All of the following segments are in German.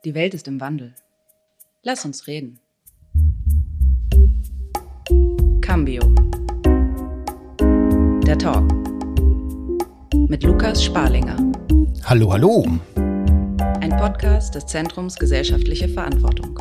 Die Welt ist im Wandel. Lass uns reden. Cambio. Der Talk. Mit Lukas Sparlinger. Hallo, hallo. Ein Podcast des Zentrums Gesellschaftliche Verantwortung.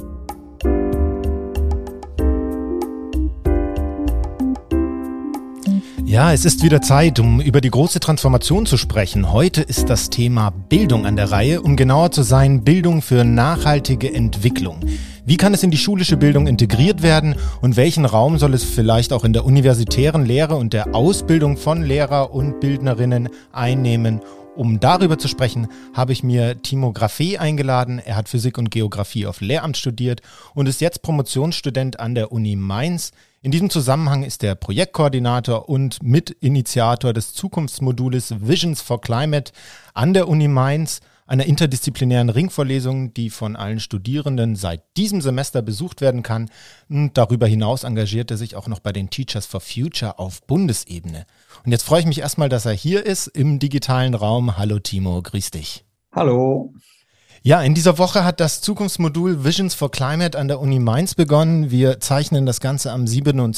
Ja, es ist wieder Zeit, um über die große Transformation zu sprechen. Heute ist das Thema Bildung an der Reihe, um genauer zu sein, Bildung für nachhaltige Entwicklung. Wie kann es in die schulische Bildung integriert werden und welchen Raum soll es vielleicht auch in der universitären Lehre und der Ausbildung von Lehrer und Bildnerinnen einnehmen? Um darüber zu sprechen, habe ich mir Timo Graffé eingeladen. Er hat Physik und Geografie auf Lehramt studiert und ist jetzt Promotionsstudent an der Uni Mainz. In diesem Zusammenhang ist er Projektkoordinator und Mitinitiator des Zukunftsmodules Visions for Climate an der Uni Mainz, einer interdisziplinären Ringvorlesung, die von allen Studierenden seit diesem Semester besucht werden kann. Und darüber hinaus engagiert er sich auch noch bei den Teachers for Future auf Bundesebene. Und jetzt freue ich mich erstmal, dass er hier ist im digitalen Raum. Hallo Timo, grüß dich. Hallo. Ja, in dieser Woche hat das Zukunftsmodul Visions for Climate an der Uni Mainz begonnen. Wir zeichnen das Ganze am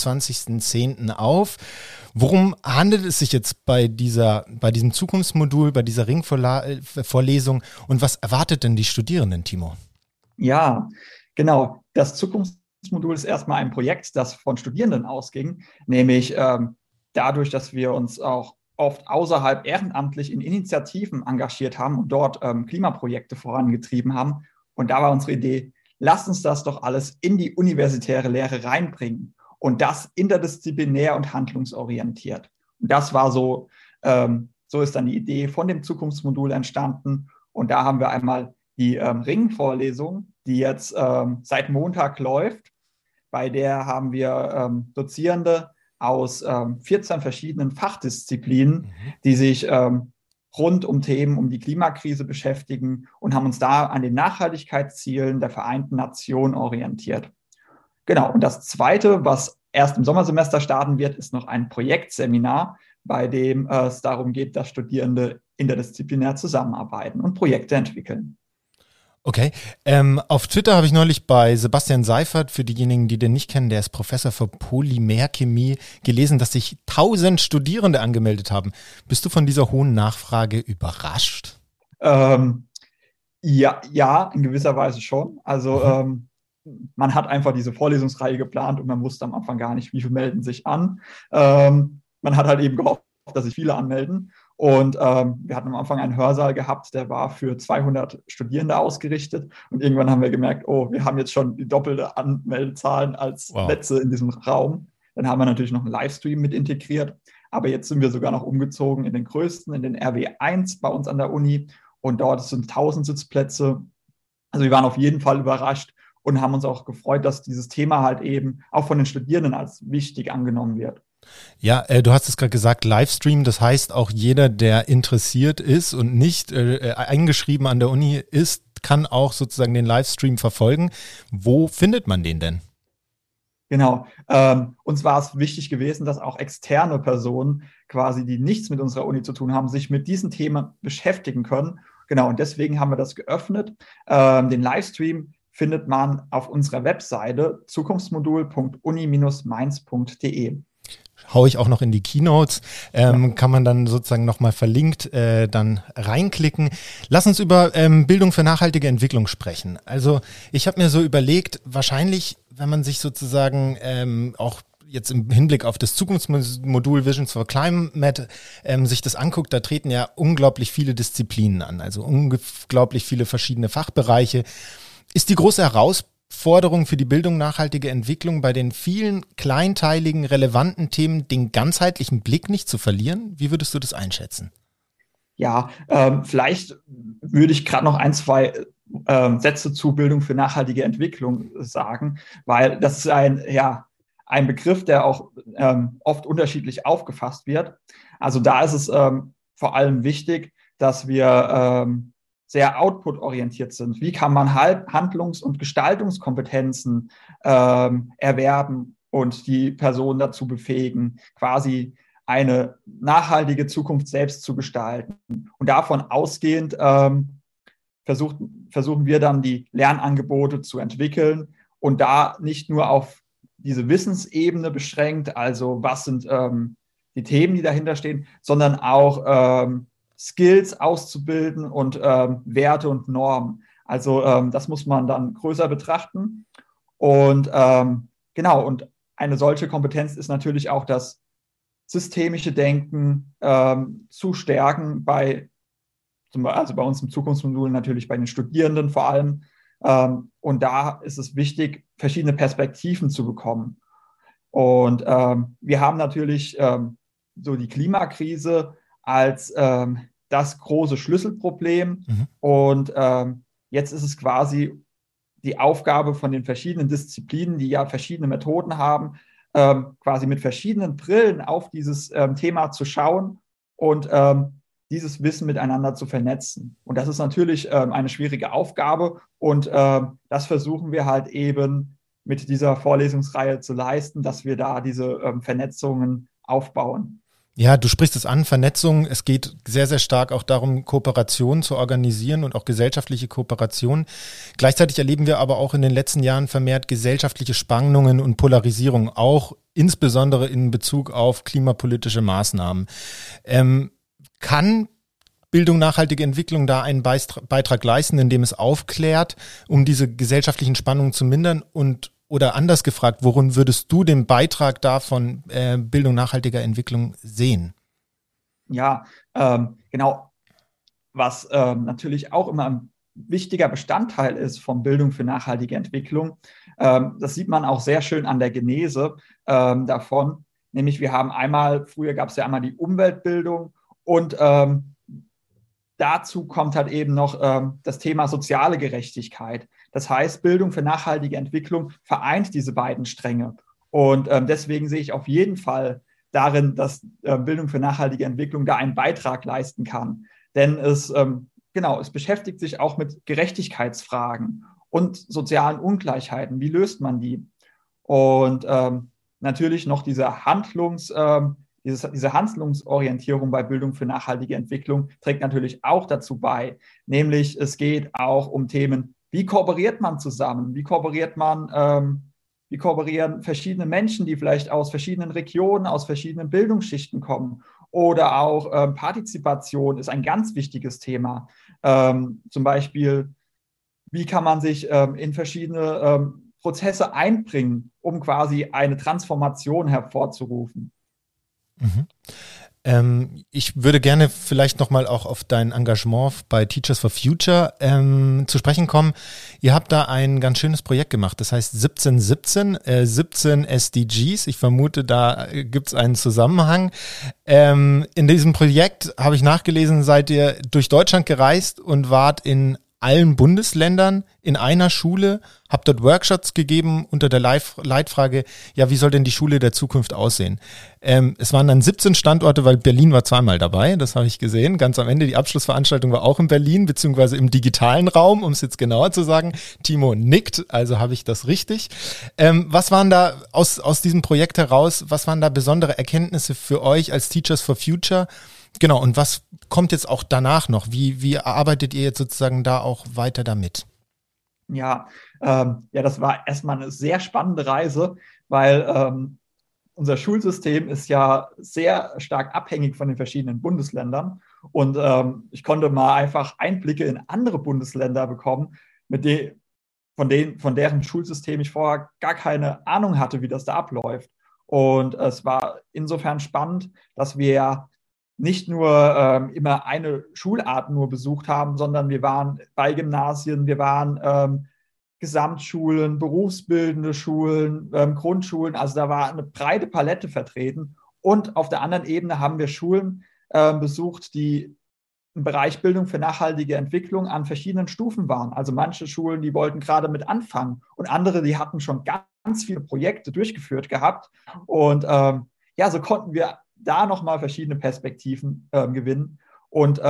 27.10. auf. Worum handelt es sich jetzt bei diesem Zukunftsmodul, bei dieser Ringvorlesung und was erwartet denn die Studierenden, Timo? Ja, genau. Das Zukunftsmodul ist erstmal ein Projekt, das von Studierenden ausging, nämlich dadurch, dass wir uns auch oft außerhalb ehrenamtlich in Initiativen engagiert haben und dort Klimaprojekte vorangetrieben haben. Und da war unsere Idee, lasst uns das doch alles in die universitäre Lehre reinbringen und das interdisziplinär und handlungsorientiert. Und das war so ist dann die Idee von dem Zukunftsmodul entstanden. Und da haben wir einmal die Ringvorlesung, die jetzt seit Montag läuft. Bei der haben wir Dozierende aus 14 verschiedenen Fachdisziplinen, die sich rund um Themen um die Klimakrise beschäftigen und haben uns da an den Nachhaltigkeitszielen der Vereinten Nationen orientiert. Genau, und das Zweite, was erst im Sommersemester starten wird, ist noch ein Projektseminar, bei dem es darum geht, dass Studierende interdisziplinär zusammenarbeiten und Projekte entwickeln. Okay, auf Twitter habe ich neulich bei Sebastian Seifert, für diejenigen, die den nicht kennen, der ist Professor für Polymerchemie, gelesen, dass sich 1000 Studierende angemeldet haben. Bist du von dieser hohen Nachfrage überrascht? Ja, in gewisser Weise schon. Also man hat einfach diese Vorlesungsreihe geplant und man wusste am Anfang gar nicht, wie viele melden sich an. Man hat halt eben gehofft, dass sich viele anmelden. Und wir hatten am Anfang einen Hörsaal gehabt, der war für 200 Studierende ausgerichtet. Und irgendwann haben wir gemerkt, wir haben jetzt schon die doppelte Anmeldezahlen als Plätze in diesem Raum. Dann haben wir natürlich noch einen Livestream mit integriert. Aber jetzt sind wir sogar noch umgezogen in den größten, in den RW1 bei uns an der Uni. Und dort sind 1000 Sitzplätze. Also wir waren auf jeden Fall überrascht und haben uns auch gefreut, dass dieses Thema halt eben auch von den Studierenden als wichtig angenommen wird. Ja, du hast es gerade gesagt, Livestream, das heißt auch jeder, der interessiert ist und nicht eingeschrieben an der Uni ist, kann auch sozusagen den Livestream verfolgen. Wo findet man den denn? Genau, uns war es wichtig gewesen, dass auch externe Personen quasi, die nichts mit unserer Uni zu tun haben, sich mit diesen Themen beschäftigen können. Genau, und deswegen haben wir das geöffnet. Den Livestream findet man auf unserer Webseite zukunftsmodul.uni-mainz.de. Hau ich auch noch in die Keynotes, kann man dann sozusagen nochmal verlinkt dann reinklicken. Lass uns über Bildung für nachhaltige Entwicklung sprechen. Also ich habe mir so überlegt, wahrscheinlich, wenn man sich sozusagen auch jetzt im Hinblick auf das Zukunftsmodul Visions for Climate sich das anguckt, da treten ja unglaublich viele Disziplinen an, also unglaublich viele verschiedene Fachbereiche. Ist die große Herausforderung für die Bildung nachhaltige Entwicklung bei den vielen kleinteiligen, relevanten Themen den ganzheitlichen Blick nicht zu verlieren? Wie würdest du das einschätzen? Ja, vielleicht würde ich gerade noch ein, zwei Sätze zu Bildung für nachhaltige Entwicklung sagen, weil das ist ein Begriff, der auch oft unterschiedlich aufgefasst wird. Also da ist es vor allem wichtig, dass wir sehr output-orientiert sind. Wie kann man Handlungs- und Gestaltungskompetenzen erwerben und die Person dazu befähigen, quasi eine nachhaltige Zukunft selbst zu gestalten? Und davon ausgehend versuchen wir dann die Lernangebote zu entwickeln und da nicht nur auf diese Wissensebene beschränkt, also was sind die Themen, die dahinter stehen, sondern auch Skills auszubilden und Werte und Normen. Also das muss man dann größer betrachten. Und genau, und eine solche Kompetenz ist natürlich auch das systemische Denken zu stärken also bei uns im Zukunftsmodul natürlich bei den Studierenden vor allem. Und da ist es wichtig, verschiedene Perspektiven zu bekommen. Und wir haben natürlich so die Klimakrise als das große Schlüsselproblem. Und jetzt ist es quasi die Aufgabe von den verschiedenen Disziplinen, die ja verschiedene Methoden haben, quasi mit verschiedenen Brillen auf dieses Thema zu schauen und dieses Wissen miteinander zu vernetzen. Und das ist natürlich eine schwierige Aufgabe und das versuchen wir halt eben mit dieser Vorlesungsreihe zu leisten, dass wir da diese Vernetzungen aufbauen. Ja, du sprichst es an, Vernetzung. Es geht sehr, sehr stark auch darum, Kooperationen zu organisieren und auch gesellschaftliche Kooperationen. Gleichzeitig erleben wir aber auch in den letzten Jahren vermehrt gesellschaftliche Spannungen und Polarisierung, auch insbesondere in Bezug auf klimapolitische Maßnahmen. Kann Bildung nachhaltige Entwicklung da einen Beitrag leisten, indem es aufklärt, um diese gesellschaftlichen Spannungen zu mindern? Oder anders gefragt, worin würdest du den Beitrag davon Bildung nachhaltiger Entwicklung sehen? Ja, genau. Was natürlich auch immer ein wichtiger Bestandteil ist von Bildung für nachhaltige Entwicklung, das sieht man auch sehr schön an der Genese davon. Nämlich früher gab es ja einmal die Umweltbildung und dazu kommt halt eben noch das Thema soziale Gerechtigkeit. Das heißt, Bildung für nachhaltige Entwicklung vereint diese beiden Stränge. Und deswegen sehe ich auf jeden Fall darin, dass Bildung für nachhaltige Entwicklung da einen Beitrag leisten kann. Denn es beschäftigt sich auch mit Gerechtigkeitsfragen und sozialen Ungleichheiten. Wie löst man die? Und natürlich noch diese Handlungsorientierung bei Bildung für nachhaltige Entwicklung trägt natürlich auch dazu bei. Nämlich es geht auch um Themen, wie kooperiert man zusammen? Wie kooperieren verschiedene Menschen, die vielleicht aus verschiedenen Regionen, aus verschiedenen Bildungsschichten kommen? Oder auch Partizipation ist ein ganz wichtiges Thema. Zum Beispiel, wie kann man sich in verschiedene Prozesse einbringen, um quasi eine Transformation hervorzurufen? Ich würde gerne vielleicht nochmal auch auf dein Engagement bei Teachers for Future zu sprechen kommen. Ihr habt da ein ganz schönes Projekt gemacht, das heißt 1717, 17 SDGs. Ich vermute, da gibt's einen Zusammenhang. In diesem Projekt, habe ich nachgelesen, seid ihr durch Deutschland gereist und wart in allen Bundesländern in einer Schule, habt dort Workshops gegeben unter der Leitfrage, ja, wie soll denn die Schule der Zukunft aussehen? Es waren dann 17 Standorte, weil Berlin war zweimal dabei, das habe ich gesehen. Ganz am Ende, die Abschlussveranstaltung war auch in Berlin, beziehungsweise im digitalen Raum, um es jetzt genauer zu sagen. Timo nickt, also habe ich das richtig. Was waren da aus diesem Projekt heraus, was waren da besondere Erkenntnisse für euch als Teachers for Future? Genau, und was kommt jetzt auch danach noch? Wie arbeitet ihr jetzt sozusagen da auch weiter damit? Ja, das war erstmal eine sehr spannende Reise, weil unser Schulsystem ist ja sehr stark abhängig von den verschiedenen Bundesländern. Und ich konnte mal einfach Einblicke in andere Bundesländer bekommen, von deren Schulsystem ich vorher gar keine Ahnung hatte, wie das da abläuft. Und es war insofern spannend, dass wir ja nicht nur immer eine Schulart nur besucht haben, sondern wir waren bei Gymnasien, wir waren Gesamtschulen, berufsbildende Schulen, Grundschulen. Also da war eine breite Palette vertreten. Und auf der anderen Ebene haben wir Schulen besucht, die im Bereich Bildung für nachhaltige Entwicklung an verschiedenen Stufen waren. Also manche Schulen, die wollten gerade mit anfangen und andere, die hatten schon ganz viele Projekte durchgeführt gehabt. Und so konnten wir da nochmal verschiedene Perspektiven gewinnen und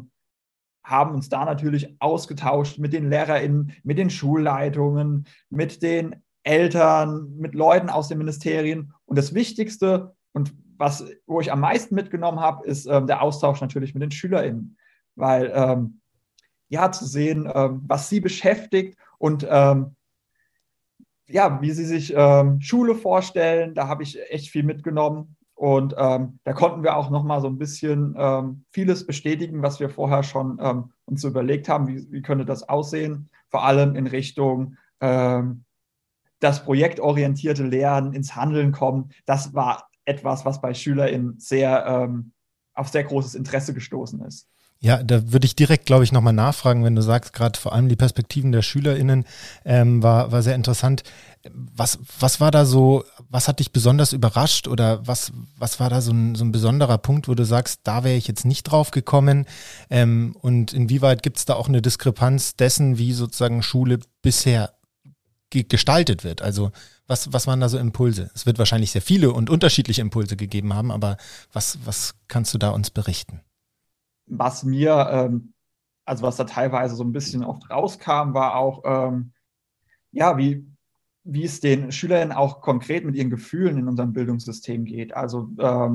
haben uns da natürlich ausgetauscht mit den LehrerInnen, mit den Schulleitungen, mit den Eltern, mit Leuten aus den Ministerien. Und das Wichtigste und wo ich am meisten mitgenommen habe, ist der Austausch natürlich mit den SchülerInnen. Weil ja, zu sehen, was sie beschäftigt und ja, wie sie sich Schule vorstellen. Da habe ich echt viel mitgenommen. Und da konnten wir auch noch mal so ein bisschen vieles bestätigen, was wir vorher schon uns so überlegt haben, wie könnte das aussehen, vor allem in Richtung das projektorientierte Lernen, ins Handeln kommen. Das war etwas, was bei SchülerInnen auf sehr großes Interesse gestoßen ist. Ja, da würde ich direkt, glaube ich, nochmal nachfragen, wenn du sagst, gerade vor allem die Perspektiven der SchülerInnen war sehr interessant. Was war da so, was hat dich besonders überrascht oder was war da so ein besonderer Punkt, wo du sagst, da wäre ich jetzt nicht drauf gekommen, und inwieweit gibt es da auch eine Diskrepanz dessen, wie sozusagen Schule bisher gestaltet wird? Also was waren da so Impulse? Es wird wahrscheinlich sehr viele und unterschiedliche Impulse gegeben haben, aber was kannst du da uns berichten? Was mir, also was da teilweise so ein bisschen oft rauskam, war auch, ja, wie es den SchülerInnen auch konkret mit ihren Gefühlen in unserem Bildungssystem geht. Also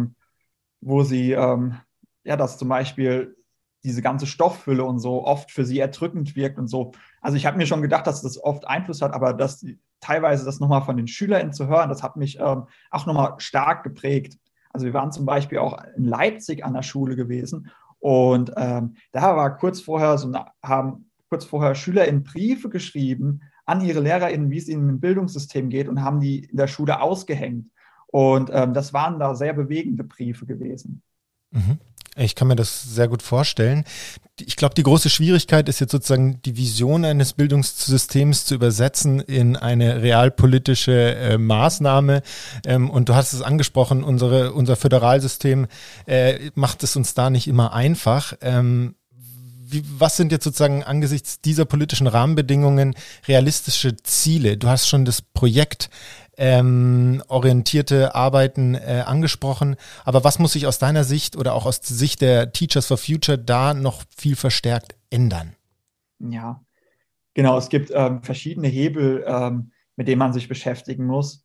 wo sie, ja, dass zum Beispiel diese ganze Stofffülle und so oft für sie erdrückend wirkt und so. Also ich habe mir schon gedacht, dass das oft Einfluss hat, aber teilweise das nochmal von den SchülerInnen zu hören, das hat mich auch nochmal stark geprägt. Also wir waren zum Beispiel auch in Leipzig an der Schule gewesen und da war haben kurz vorher SchülerInnen Briefe geschrieben an ihre LehrerInnen, wie es ihnen im Bildungssystem geht und haben die in der Schule ausgehängt. Und das waren da sehr bewegende Briefe gewesen. Mhm. Ich kann mir das sehr gut vorstellen. Ich glaube, die große Schwierigkeit ist jetzt sozusagen die Vision eines Bildungssystems zu übersetzen in eine realpolitische Maßnahme. Und du hast es angesprochen, unser Föderalsystem macht es uns da nicht immer einfach. Was sind jetzt sozusagen angesichts dieser politischen Rahmenbedingungen realistische Ziele? Du hast schon das Projekt orientierte Arbeiten angesprochen. Aber was muss sich aus deiner Sicht oder auch aus Sicht der Teachers for Future da noch viel verstärkt ändern? Ja, genau. Es gibt verschiedene Hebel, mit denen man sich beschäftigen muss.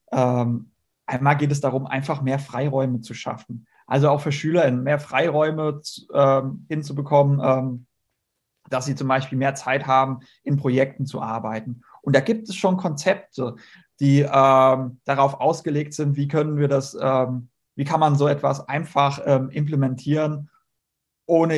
Einmal geht es darum, einfach mehr Freiräume zu schaffen. Also auch für SchülerInnen mehr Freiräume hinzubekommen, dass sie zum Beispiel mehr Zeit haben, in Projekten zu arbeiten. Und da gibt es schon Konzepte, die darauf ausgelegt sind, wie kann man so etwas einfach implementieren, ohne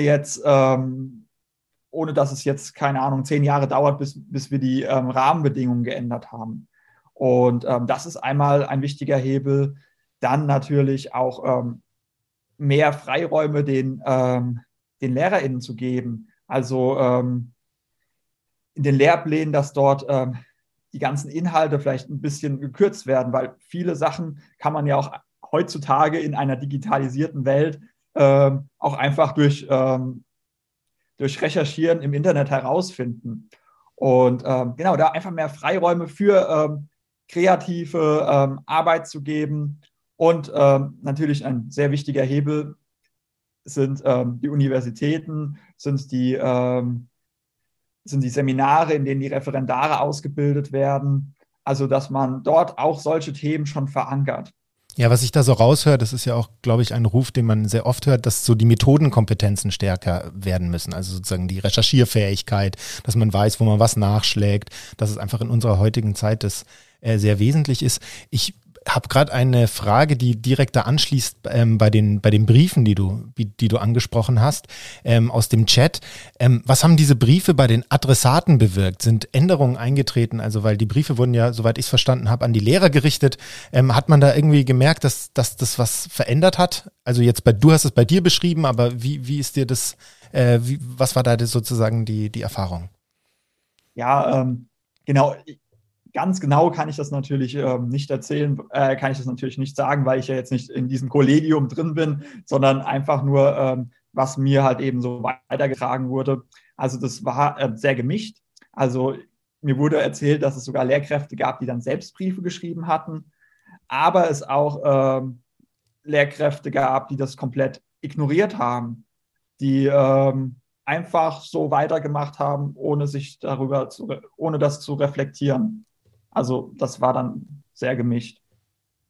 dass es jetzt, keine Ahnung, 10 Jahre dauert, bis wir die Rahmenbedingungen geändert haben. Und das ist einmal ein wichtiger Hebel. Dann natürlich auch mehr Freiräume den LehrerInnen zu geben. Also in den Lehrplänen, dass dort die ganzen Inhalte vielleicht ein bisschen gekürzt werden, weil viele Sachen kann man ja auch heutzutage in einer digitalisierten Welt auch einfach durch Recherchieren im Internet herausfinden. Und genau, da einfach mehr Freiräume für kreative Arbeit zu geben. Und natürlich ein sehr wichtiger Hebel sind die Universitäten, sind die Seminare, in denen die Referendare ausgebildet werden. Also, dass man dort auch solche Themen schon verankert. Ja, was ich da so raushöre, das ist ja auch, glaube ich, ein Ruf, den man sehr oft hört, dass so die Methodenkompetenzen stärker werden müssen. Also sozusagen die Recherchierfähigkeit, dass man weiß, wo man was nachschlägt, dass es einfach in unserer heutigen Zeit das sehr wesentlich ist. Ich habe gerade eine Frage, die direkt da anschließt bei den Briefen, die du angesprochen hast, aus dem Chat. Was haben diese Briefe bei den Adressaten bewirkt? Sind Änderungen eingetreten? Also weil die Briefe wurden ja, soweit ich es verstanden habe, an die Lehrer gerichtet. Hat man da irgendwie gemerkt, dass das was verändert hat? Also jetzt du hast es bei dir beschrieben, aber wie ist dir das, was war da sozusagen die Erfahrung? Ja, genau. Ganz genau kann ich das natürlich nicht erzählen, kann ich das natürlich nicht sagen, weil ich ja jetzt nicht in diesem Kollegium drin bin, sondern einfach nur, was mir halt eben so weitergetragen wurde. Also das war sehr gemischt. Also mir wurde erzählt, dass es sogar Lehrkräfte gab, die dann selbst Briefe geschrieben hatten, aber es auch Lehrkräfte gab, die das komplett ignoriert haben, die einfach so weitergemacht haben, ohne das zu reflektieren. Also das war dann sehr gemischt.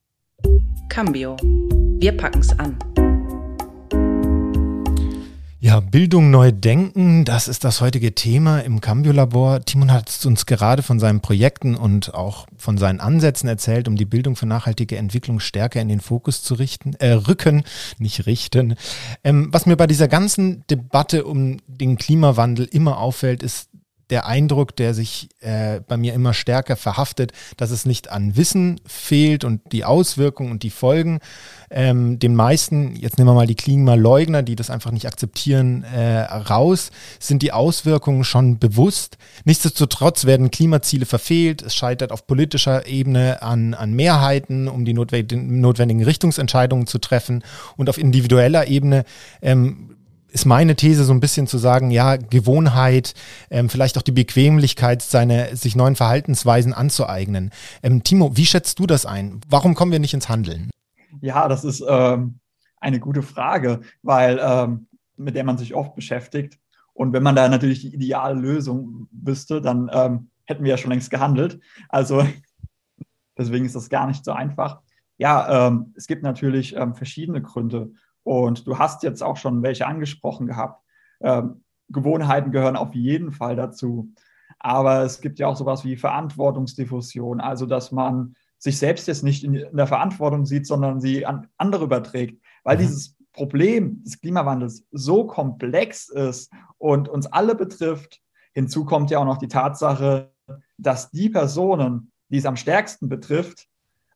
Cambio. Wir packen's an. Ja, Ja, Bildung neu denken, das ist das heutige Thema im Cambio-Labor. Timon hat uns gerade von seinen Projekten und auch von seinen Ansätzen erzählt, um die Bildung für nachhaltige Entwicklung stärker in den Fokus zu rücken, nicht richten. Was mir bei dieser ganzen Debatte um den Klimawandel immer auffällt, ist der Eindruck, der sich bei mir immer stärker verhaftet, dass es nicht an Wissen fehlt und die Auswirkungen und die Folgen den meisten, jetzt nehmen wir mal die Klimaleugner, die das einfach nicht akzeptieren, raus, sind die Auswirkungen schon bewusst. Nichtsdestotrotz werden Klimaziele verfehlt, es scheitert auf politischer Ebene an Mehrheiten, um die notwendigen Richtungsentscheidungen zu treffen, und auf individueller Ebene ist meine These so ein bisschen zu sagen, ja, Gewohnheit, vielleicht auch die Bequemlichkeit, sich neuen Verhaltensweisen anzueignen. Timo, wie schätzt du das ein? Warum kommen wir nicht ins Handeln? Ja, das ist eine gute Frage, weil mit der man sich oft beschäftigt. Und wenn man da natürlich die ideale Lösung wüsste, dann hätten wir ja schon längst gehandelt. Also deswegen ist das gar nicht so einfach. Ja, es gibt natürlich verschiedene Gründe. Und du hast jetzt auch schon welche angesprochen gehabt. Gewohnheiten gehören auf jeden Fall dazu. Aber es gibt ja auch sowas wie Verantwortungsdiffusion, also dass man sich selbst jetzt nicht in der Verantwortung sieht, sondern sie an andere überträgt. Weil dieses Problem des Klimawandels so komplex ist und uns alle betrifft. Hinzu kommt ja auch noch die Tatsache, dass die Personen, die es am stärksten betrifft,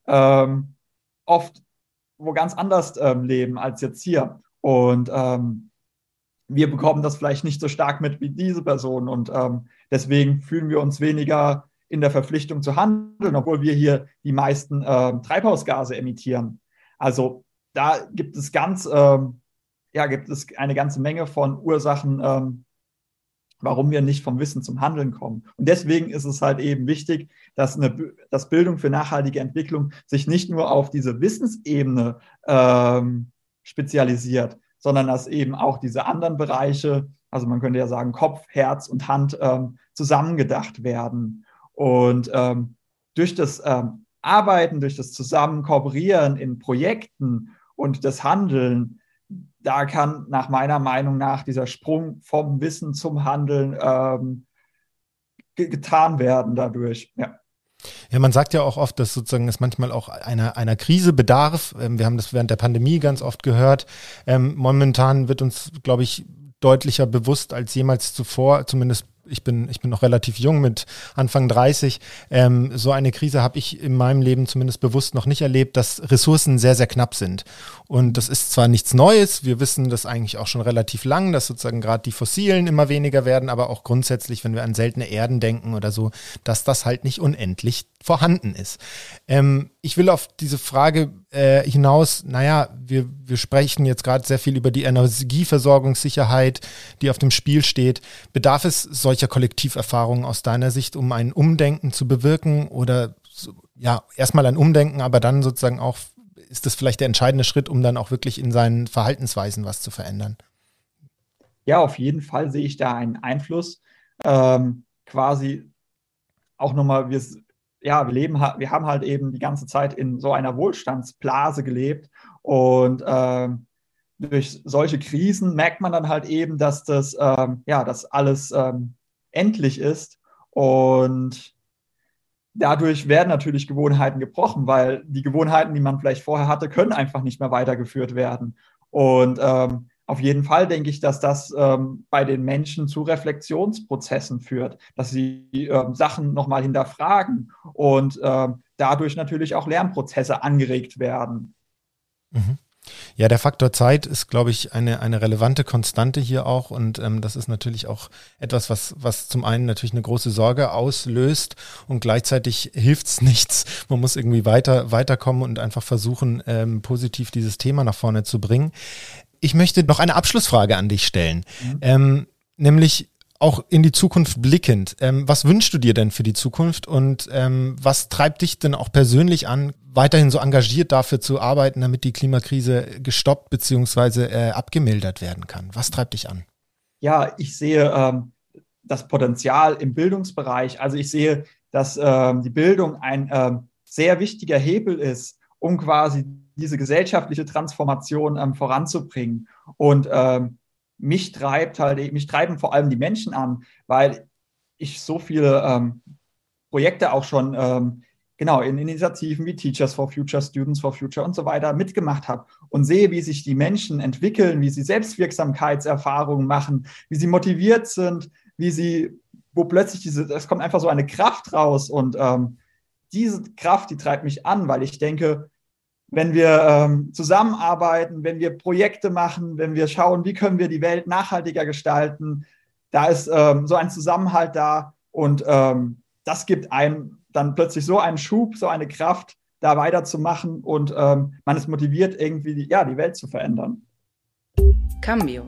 oft wo ganz anders leben als jetzt hier. Und wir bekommen das vielleicht nicht so stark mit wie diese Person. Und deswegen fühlen wir uns weniger in der Verpflichtung zu handeln, obwohl wir hier die meisten Treibhausgase emittieren. Also da gibt es gibt es eine ganze Menge von Ursachen, warum wir nicht vom Wissen zum Handeln kommen. Und deswegen ist es halt eben wichtig, dass Bildung für nachhaltige Entwicklung sich nicht nur auf diese Wissensebene spezialisiert, sondern dass eben auch diese anderen Bereiche, also man könnte ja sagen Kopf, Herz und Hand, zusammengedacht werden. Und durch das Arbeiten, durch das Zusammenkooperieren in Projekten und das Handeln, da kann nach meiner Meinung nach dieser Sprung vom Wissen zum Handeln getan werden dadurch. Ja. Ja, man sagt ja auch oft, dass sozusagen es manchmal auch einer Krise bedarf. Wir haben das während der Pandemie ganz oft gehört. Momentan wird uns, glaube ich, deutlicher bewusst als jemals zuvor, zumindest ich bin noch relativ jung mit Anfang 30. So eine Krise habe ich in meinem Leben zumindest bewusst noch nicht erlebt, dass Ressourcen sehr, sehr knapp sind. Und das ist zwar nichts Neues, wir wissen das eigentlich auch schon relativ lang, dass sozusagen gerade die Fossilen immer weniger werden, aber auch grundsätzlich, wenn wir an seltene Erden denken oder so, dass das halt nicht unendlich vorhanden ist. Ich will auf diese Frage hinaus, wir sprechen jetzt gerade sehr viel über die Energieversorgungssicherheit, die auf dem Spiel steht. Bedarf es solcher Kollektiverfahrungen aus deiner Sicht, um ein Umdenken zu bewirken oder erstmal ein Umdenken, aber dann sozusagen auch, ist das vielleicht der entscheidende Schritt, um dann auch wirklich in seinen Verhaltensweisen was zu verändern? Ja, auf jeden Fall sehe ich da einen Einfluss. Quasi auch nochmal, wir haben halt eben die ganze Zeit in so einer Wohlstandsblase gelebt und durch solche Krisen merkt man dann halt eben, dass das alles endlich ist und dadurch werden natürlich Gewohnheiten gebrochen, weil die Gewohnheiten, die man vielleicht vorher hatte, können einfach nicht mehr weitergeführt werden. Und auf jeden Fall denke ich, dass das bei den Menschen zu Reflexionsprozessen führt, dass sie Sachen nochmal hinterfragen und dadurch natürlich auch Lernprozesse angeregt werden. Mhm. Ja, der Faktor Zeit ist, glaube ich, eine relevante Konstante hier auch und das ist natürlich auch etwas, was zum einen natürlich eine große Sorge auslöst und gleichzeitig hilft's nichts. Man muss irgendwie weiterkommen und einfach versuchen, positiv dieses Thema nach vorne zu bringen. Ich möchte noch eine Abschlussfrage an dich stellen, nämlich auch in die Zukunft blickend. Was wünschst du dir denn für die Zukunft und was treibt dich denn auch persönlich an, weiterhin so engagiert dafür zu arbeiten, damit die Klimakrise gestoppt bzw. abgemildert werden kann? Was treibt dich an? Ja, ich sehe das Potenzial im Bildungsbereich. Also ich sehe, dass die Bildung ein sehr wichtiger Hebel ist, um quasi diese gesellschaftliche Transformation voranzubringen. Und mich treiben vor allem die Menschen an, weil ich so viele Projekte auch schon in Initiativen wie Teachers for Future, Students for Future und so weiter mitgemacht habe und sehe, wie sich die Menschen entwickeln, wie sie Selbstwirksamkeitserfahrungen machen, wie sie motiviert sind, wo plötzlich es kommt einfach so eine Kraft raus und diese Kraft, die treibt mich an, weil ich denke, wenn wir zusammenarbeiten, wenn wir Projekte machen, wenn wir schauen, wie können wir die Welt nachhaltiger gestalten, da ist so ein Zusammenhalt da und das gibt einem dann plötzlich so einen Schub, so eine Kraft, da weiterzumachen und man ist motiviert, irgendwie die Welt zu verändern. Cambio.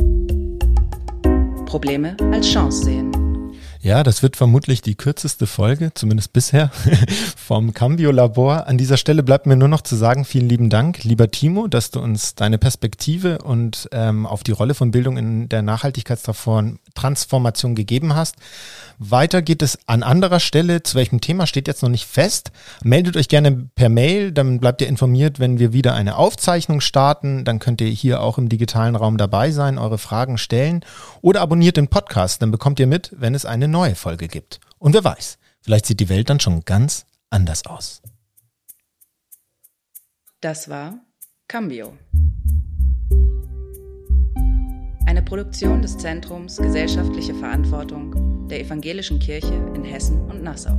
Probleme als Chance sehen. Ja, das wird vermutlich die kürzeste Folge, zumindest bisher, vom Cambio-Labor. An dieser Stelle bleibt mir nur noch zu sagen, vielen lieben Dank, lieber Timo, dass du uns deine Perspektive und auf die Rolle von Bildung in der Nachhaltigkeitstransformation gegeben hast. Weiter geht es an anderer Stelle. Zu welchem Thema steht jetzt noch nicht fest. Meldet euch gerne per Mail, dann bleibt ihr informiert, wenn wir wieder eine Aufzeichnung starten. Dann könnt ihr hier auch im digitalen Raum dabei sein, eure Fragen stellen oder abonniert den Podcast, dann bekommt ihr mit, wenn es eine neue Folge gibt. Und wer weiß, vielleicht sieht die Welt dann schon ganz anders aus. Das war Cambio. Eine Produktion des Zentrums Gesellschaftliche Verantwortung der Evangelischen Kirche in Hessen und Nassau.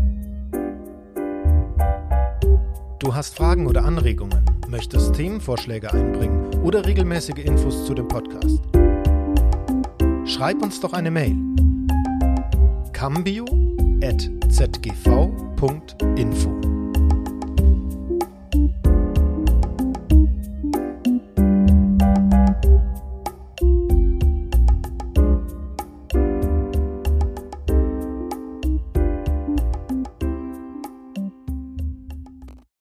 Du hast Fragen oder Anregungen, möchtest Themenvorschläge einbringen oder regelmäßige Infos zu dem Podcast? Schreib uns doch eine Mail. cambio@zgv.info